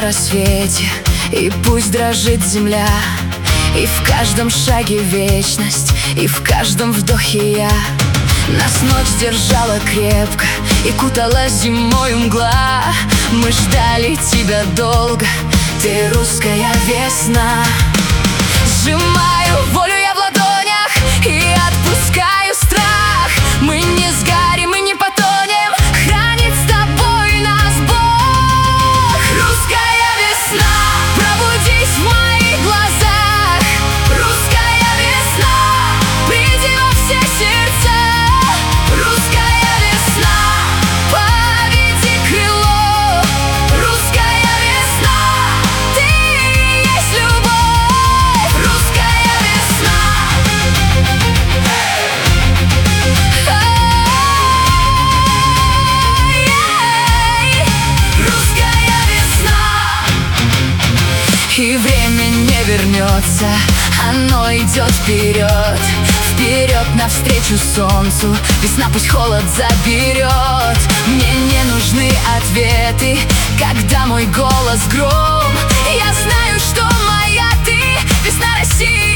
рассвете, и пусть дрожит земля, и в каждом шаге вечность, и в каждом вдохе я. Нас ночь держала крепко и кутала зимой мгла. Мы ждали тебя долго, ты русская весна. Сжимаю волю я в ладонях и отпускаю страх. Мы не сгорим и не потонем, хранит с тобой нас Бог. Русская весна, пробудись в моих глазах. Русская весна, приди во все сердца. Русская весна, поведи крыло. Русская весна, ты и есть любовь. Русская весна. Русская весна. И время не вернется, оно идет вперед, вперед навстречу солнцу. Весна пусть холод заберет. Мне не нужны ответы, когда мой голос гром. Я знаю, что моя ты, весна России.